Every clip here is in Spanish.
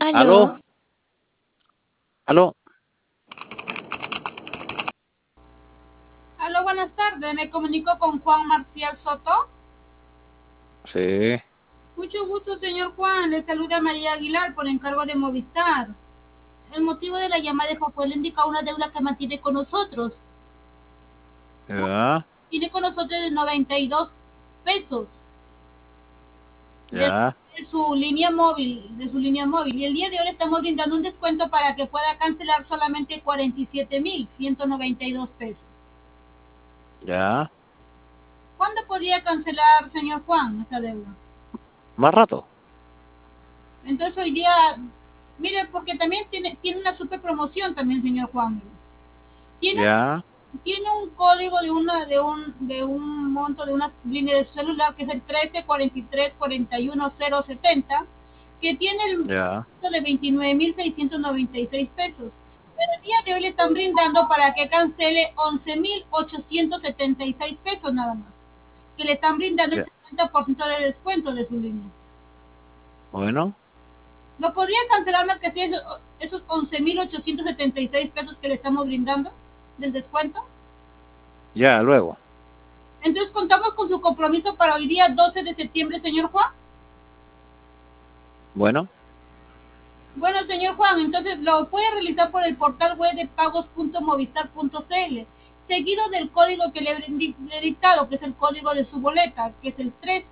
Aló, Aló, aló. Aló, buenas tardes. Me comunico con Juan Marcial Soto. Sí, Mucho gusto, señor Juan. Le saluda María Aguilar por encargo de Movistar. El motivo de la llamada es porque le indica una deuda que mantiene con nosotros. ya, Tiene con nosotros de 92 pesos de, ya, de su línea móvil, Y el día de hoy le estamos brindando un descuento para que pueda cancelar solamente 47.192 pesos. ya. ¿Cuándo podría cancelar, señor Juan, esta deuda? Más rato. Entonces hoy día, mire, porque también tiene una super promoción también, señor Juan. Tiene, Ya, tiene un código de un monto de una línea de celular que es el 13 43 41 070, que tiene el ya, monto de 29.696 pesos. Pero el día de hoy le están brindando para que cancele 11.876 pesos nada más. Que le están brindando el ya. 70% de descuento de su línea. Bueno, ¿No podría cancelar más que si esos 11.876 pesos que le estamos brindando del descuento? ya, luego. Entonces contamos con su compromiso para hoy día 12 de septiembre, señor Juan. Bueno, Bueno, señor Juan, entonces lo puede realizar por el portal web de pagos.movistar.cl, seguido del código que le he dictado, que es el código de su boleta, que es el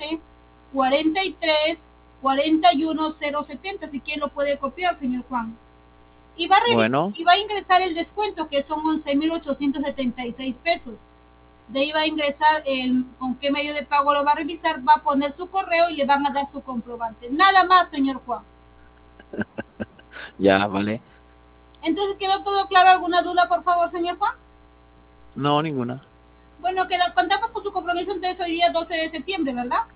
13 43 41 070. Si quiere lo puede copiar, señor Juan. bueno, Y va a ingresar el descuento, que son 11.876 pesos. De ahí va a ingresar con qué medio de pago lo va a realizar, va a poner su correo y le van a dar su comprobante. Nada más, señor Juan. ya, vale. Entonces, ¿quedó todo claro? ¿Alguna duda, por favor, señor Juan? No, ninguna. Bueno, contamos con su compromiso entonces hoy día 12 de septiembre, ¿verdad?